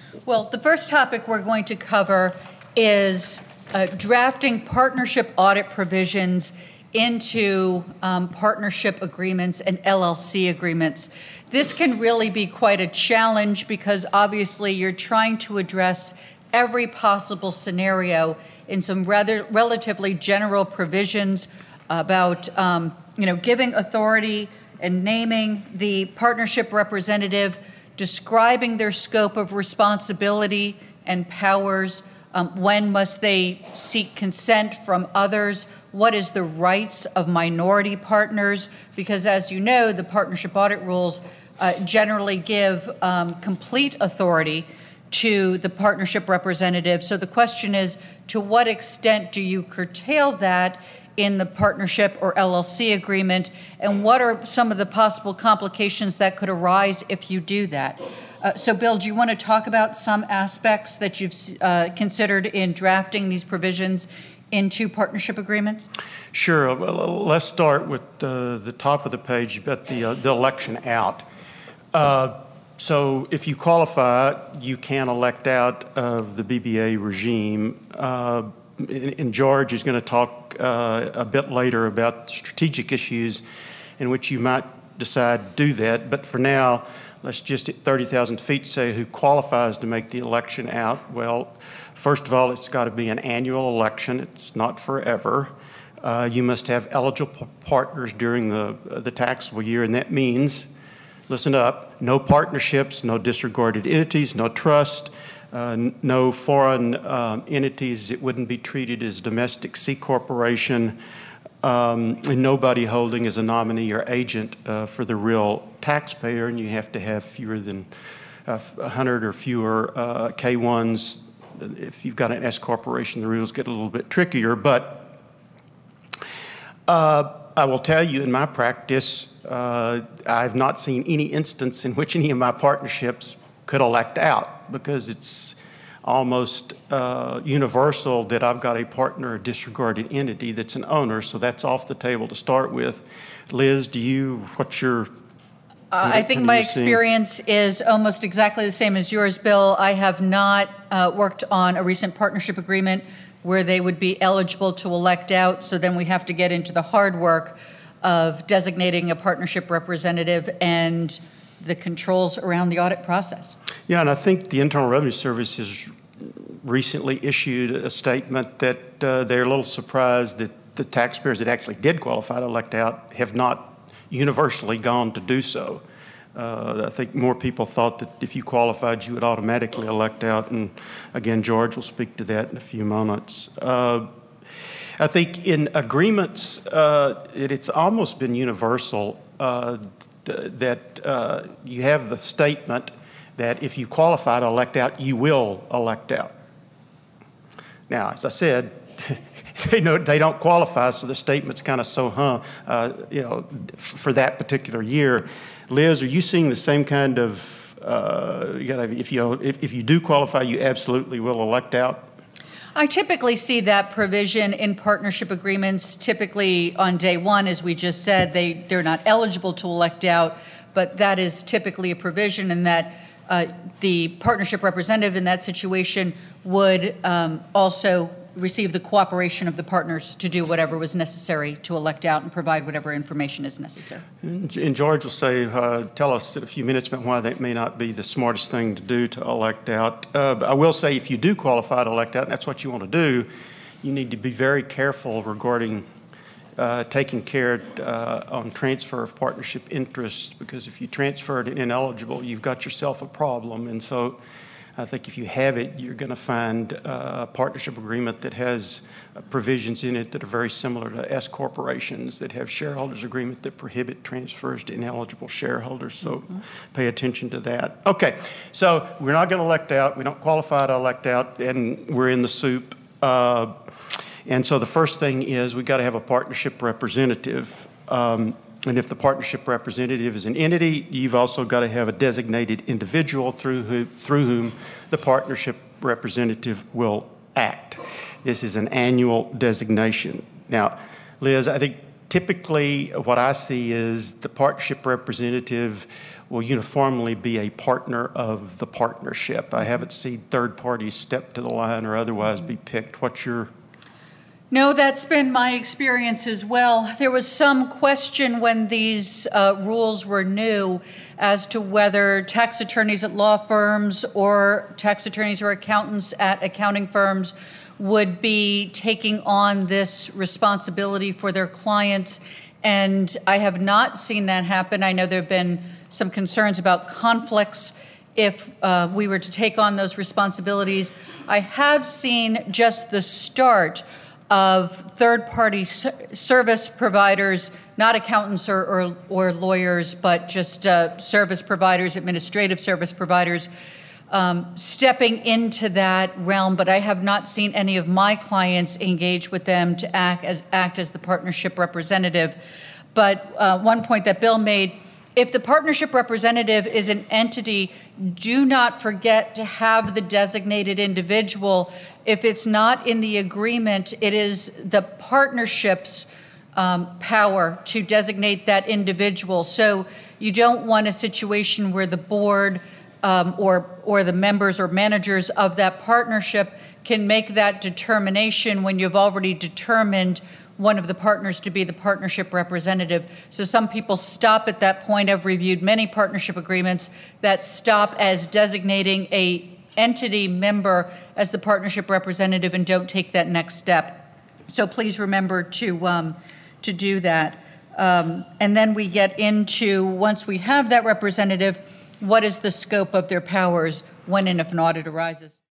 Well, the first topic we're going to cover is drafting partnership audit provisions into partnership agreements and LLC agreements. This can really be quite a challenge because obviously you're trying to address every possible scenario in some rather relatively general provisions about giving authority and naming the partnership representative, describing their scope of responsibility and powers, when must they seek consent from others, what is the rights of minority partners, because as you know, the partnership audit rules generally give complete authority to the partnership representative. So the question is, to what extent do you curtail that in the partnership or LLC agreement, and what are some of the possible complications that could arise if you do that? So Bill, do you want to talk about some aspects that you've considered in drafting these provisions into partnership agreements? Sure. Well, let's start with the top of the page. You've got the election out. So if you qualify, you can elect out of the BBA regime. And George is going to talk a bit later about strategic issues in which you might decide to do that. But for now, let's just at 30,000 feet say who qualifies to make the election out. Well, first of all, it's got to be an annual election. It's not forever. You must have eligible partners during the taxable year, and that means, listen up, no partnerships, no disregarded entities, no trust, no foreign entities that wouldn't be treated as domestic C corporation, and nobody holding as a nominee or agent for the real taxpayer, and you have to have fewer than 100 or fewer K1s. If you've got an S corporation, the rules get a little bit trickier, but I will tell you in my practice, I've not seen any instance in which any of my partnerships could elect out, because it's almost universal that I've got a partner, a disregarded entity that's an owner, so that's off the table to start with. Liz, what's your... I think my experience is almost exactly the same as yours, Bill. I have not worked on a recent partnership agreement where they would be eligible to elect out, so then we have to get into the hard work of designating a partnership representative and the controls around the audit process. Yeah, and I think the Internal Revenue Service has recently issued a statement that they're a little surprised that the taxpayers that actually did qualify to elect out have not universally gone to do so. I think more people thought that if you qualified, you would automatically elect out, and again, George will speak to that in a few moments. I think in agreements, it's almost been universal that you have the statement that if you qualify to elect out, you will elect out. Now, as I said, they don't qualify, so the statement's kind of for that particular year. Liz, are you seeing the same kind of? If you do qualify, you absolutely will elect out? I typically see that provision in partnership agreements. Typically on day one, as we just said, they're not eligible to elect out, but that is typically a provision in that the partnership representative in that situation would also receive the cooperation of the partners to do whatever was necessary to elect out and provide whatever information is necessary. And George will tell us in a few minutes about why that may not be the smartest thing to do to elect out. I will say if you do qualify to elect out, and that's what you want to do, you need to be very careful regarding taking care on transfer of partnership interests, because if you transfer it ineligible, you've got yourself a problem. And so I think if you have it, you're going to find a partnership agreement that has provisions in it that are very similar to S corporations that have shareholders agreement that prohibit transfers to ineligible shareholders. So pay attention to that. Okay, so we're not going to elect out. We don't qualify to elect out, and we're in the soup. And so the first thing is we've got to have a partnership representative. And if the partnership representative is an entity, you've also got to have a designated individual through whom the partnership representative will act. This is an annual designation. Now, Liz, I think Typically, what I see is the partnership representative will uniformly be a partner of the partnership. I haven't seen third parties step to the line or otherwise be picked. What's your... No, that's been my experience as well. There was some question when these rules were new as to whether tax attorneys at law firms or tax attorneys or accountants at accounting firms would be taking on this responsibility for their clients. And I have not seen that happen. I know there have been some concerns about conflicts if we were to take on those responsibilities. I have seen just the start of third-party service providers, not accountants or lawyers, but just service providers, administrative service providers, stepping into that realm. But I have not seen any of my clients engage with them to act as the partnership representative. But one point that Bill made, if the partnership representative is an entity, do not forget to have the designated individual. If it's not in the agreement, it is the partnership's power to designate that individual. So you don't want a situation where the board or the members or managers of that partnership can make that determination when you've already determined one of the partners to be the partnership representative. So some people stop at that point. I've reviewed many partnership agreements that stop as designating a entity member as the partnership representative and don't take that next step. So please remember to do that. And then we get into, once we have that representative, what is the scope of their powers when and if an audit arises?